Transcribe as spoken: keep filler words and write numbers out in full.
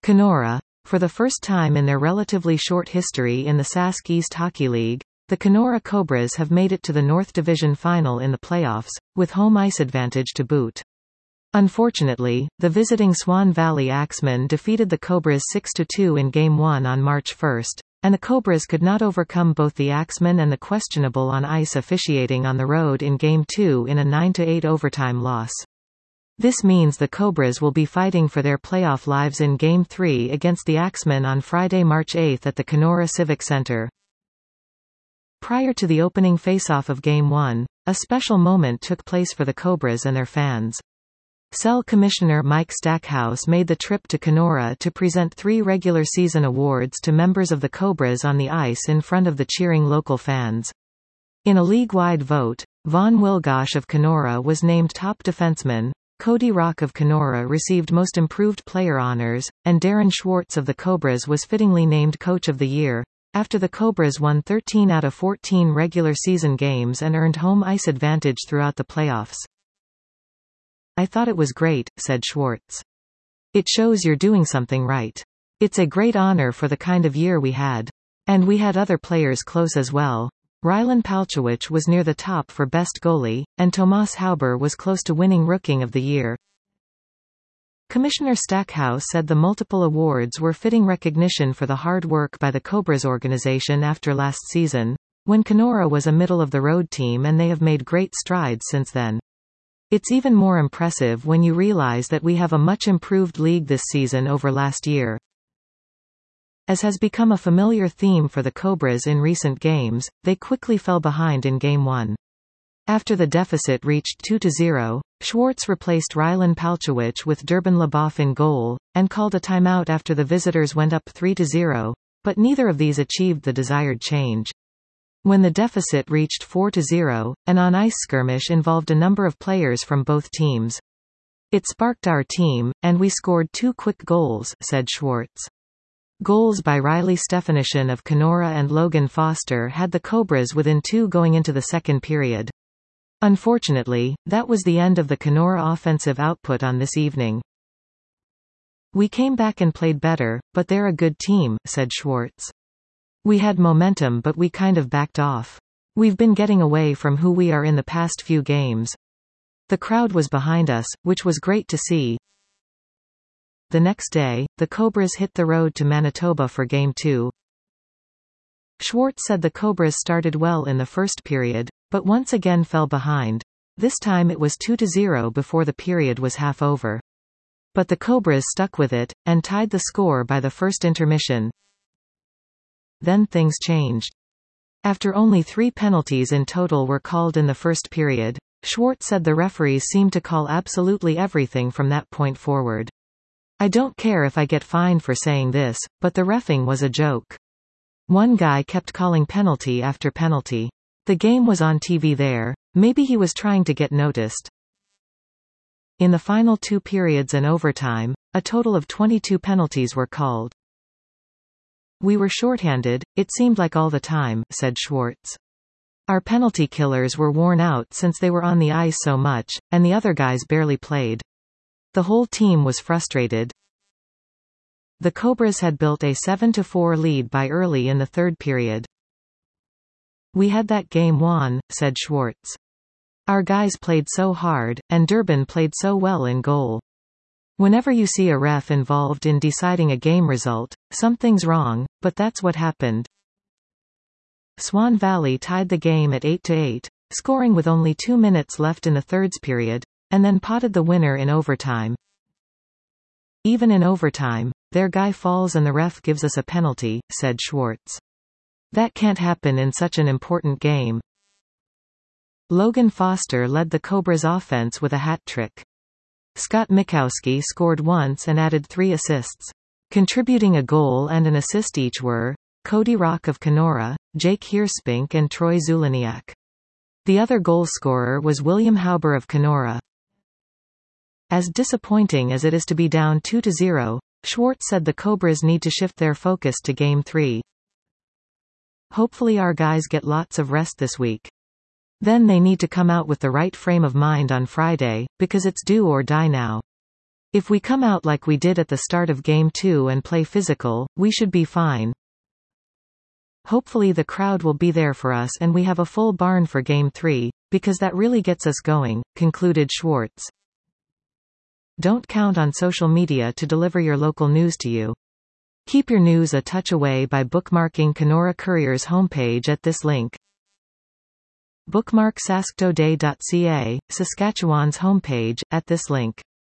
Kenora. For the first time in their relatively short history in the Sask East Hockey League, the Kenora Cobras have made it to the North Division Final in the playoffs, with home ice advantage to boot. Unfortunately, the visiting Swan Valley Axemen defeated the Cobras six to two in Game one on March first, and the Cobras could not overcome both the Axemen and the questionable on-ice officiating on the road in Game two in a nine to eight overtime loss. This means the Cobras will be fighting for their playoff lives in Game three against the Axemen on Friday, March eighth at the Kenora Civic Center. Prior to the opening faceoff of Game one, a special moment took place for the Cobras and their fans. C E L Commissioner Mike Stackhouse made the trip to Kenora to present three regular season awards to members of the Cobras on the ice in front of the cheering local fans. In a league-wide vote, Vaughn Wilgosh of Kenora was named top defenseman, Cody Rock of Kenora received Most Improved Player honors, and Darren Schwartz of the Cobras was fittingly named Coach of the Year, after the Cobras won thirteen out of fourteen regular season games and earned home ice advantage throughout the playoffs. "I thought it was great," said Schwartz. "It shows you're doing something right. It's a great honor for the kind of year we had. And we had other players close as well. Rylan Palchowicz was near the top for best goalie, and Tomas Hauber was close to winning Rookie of the Year." Commissioner Stackhouse said the multiple awards were fitting recognition for the hard work by the Cobras organization after last season, when Kenora was a middle-of-the-road team, and they have made great strides since then. "It's even more impressive when you realize that we have a much improved league this season over last year." As has become a familiar theme for the Cobras in recent games, they quickly fell behind in Game one. After the deficit reached two to zero, Schwartz replaced Rylan Palchowicz with Durbin Leboff in goal, and called a timeout after the visitors went up three to zero, but neither of these achieved the desired change. When the deficit reached four to zero, an on-ice skirmish involved a number of players from both teams. "It sparked our team, and we scored two quick goals," said Schwartz. Goals by Riley Stefanishin of Kenora and Logan Foster had the Cobras within two going into the second period. Unfortunately, that was the end of the Kenora offensive output on this evening. "We came back and played better, but they're a good team," said Schwartz. "We had momentum, but we kind of backed off. We've been getting away from who we are in the past few games. The crowd was behind us, which was great to see." The next day, the Cobras hit the road to Manitoba for Game two. Schwartz said the Cobras started well in the first period, but once again fell behind. This time it was two to zero before the period was half over. But the Cobras stuck with it, and tied the score by the first intermission. Then things changed. After only three penalties in total were called in the first period, Schwartz said the referees seemed to call absolutely everything from that point forward. "I don't care if I get fined for saying this, but the reffing was a joke. One guy kept calling penalty after penalty. The game was on T V there. Maybe he was trying to get noticed." In the final two periods and overtime, a total of twenty-two penalties were called. "We were shorthanded, it seemed like all the time," said Schwartz. "Our penalty killers were worn out since they were on the ice so much, and the other guys barely played. The whole team was frustrated." The Cobras had built a seven to four lead by early in the third period. "We had that game won," said Schwartz. "Our guys played so hard, and Durbin played so well in goal. Whenever you see a ref involved in deciding a game result, something's wrong, but that's what happened." Swan Valley tied the game at eight to eight, scoring with only two minutes left in the third period, and then potted the winner in overtime. "Even in overtime, their guy falls and the ref gives us a penalty," said Schwartz. "That can't happen in such an important game." Logan Foster led the Cobras offense with a hat trick. Scott Mikowski scored once and added three assists. Contributing a goal and an assist each were Cody Rock of Kenora, Jake Hirspink and Troy Zuliniak. The other goalscorer was William Hauber of Kenora. As disappointing as it is to be down two to zero, Schwartz said the Cobras need to shift their focus to Game three. "Hopefully our guys get lots of rest this week. Then they need to come out with the right frame of mind on Friday, because it's do or die now. If we come out like we did at the start of Game two and play physical, we should be fine. Hopefully the crowd will be there for us and we have a full barn for Game three, because that really gets us going," concluded Schwartz. Don't count on social media to deliver your local news to you. Keep your news a touch away by bookmarking Kenora Courier's homepage at this link. Bookmark saskatoday dot c a, Saskatchewan's homepage, at this link.